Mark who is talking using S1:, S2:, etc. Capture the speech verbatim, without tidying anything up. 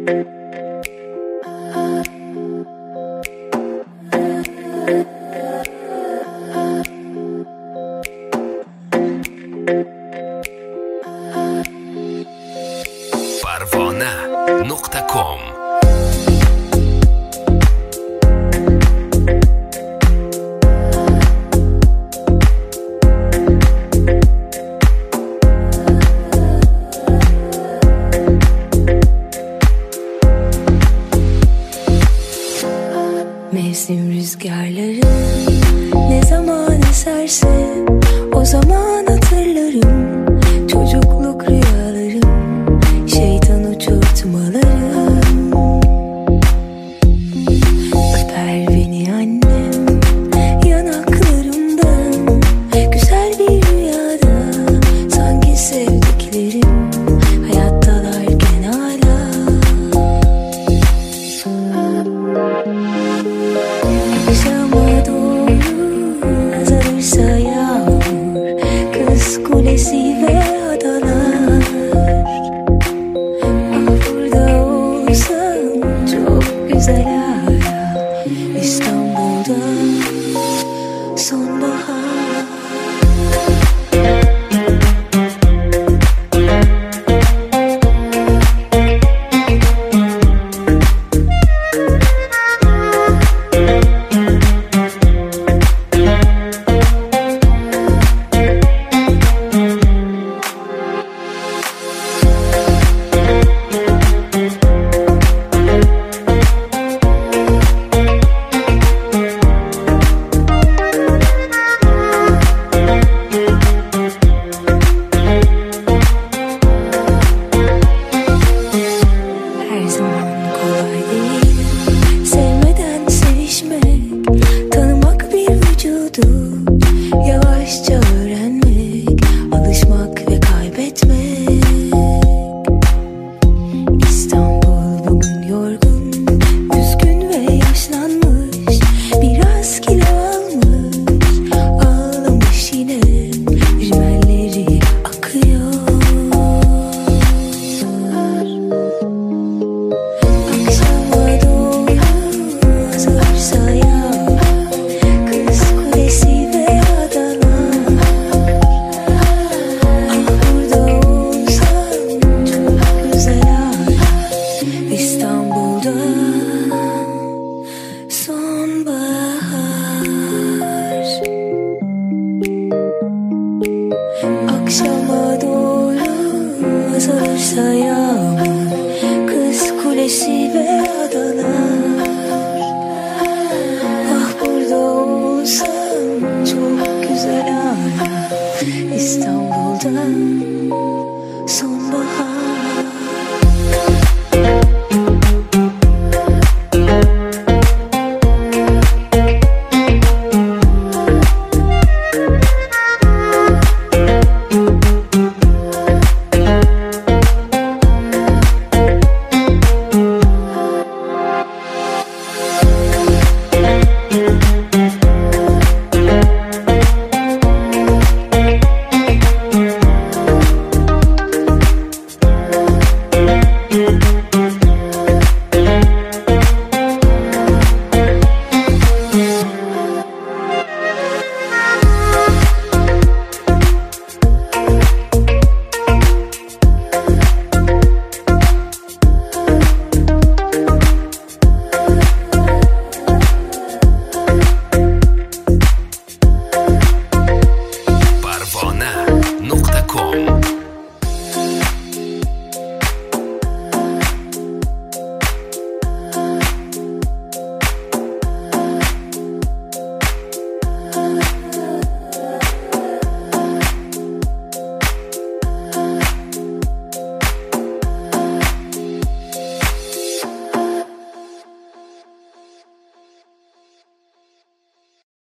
S1: parvona nuqta com
S2: Mevsim rüzgarları ne zaman eserse o zaman hatırlarım çocukluk rüyalarım, şeytan uçurtmalarım. Öper beni annem yanaklarımdan, güzel bir rüyada sanki sevdiklerim hayattalarken hala. Akşama doğru azalırsa yağmur, kız kulesi ve adalar. Ah burada olsan çok güzel hala, İstanbul'da sonbahar. Her zaman kolay değil sevmeden sevişmek, tanımak bir vücudu, yavaşça öğrenmek, alışmak ve kaybetmek. İstanbul bugün yorgun, üzgün ve yaşlanmış, biraz kilo almış, ağlamış yine, rimelleri akıyor. Akşama doğru azalırsa yağmur, kız kulesi ve adalar. Ah burada olsam çok güzel hala, İstanbul'da sonbahar. Akşama doğru azalırsa yağmur, kız kulesi ve adalar. Ah burada olsam çok güzel hala, İstanbul'da sonbahar.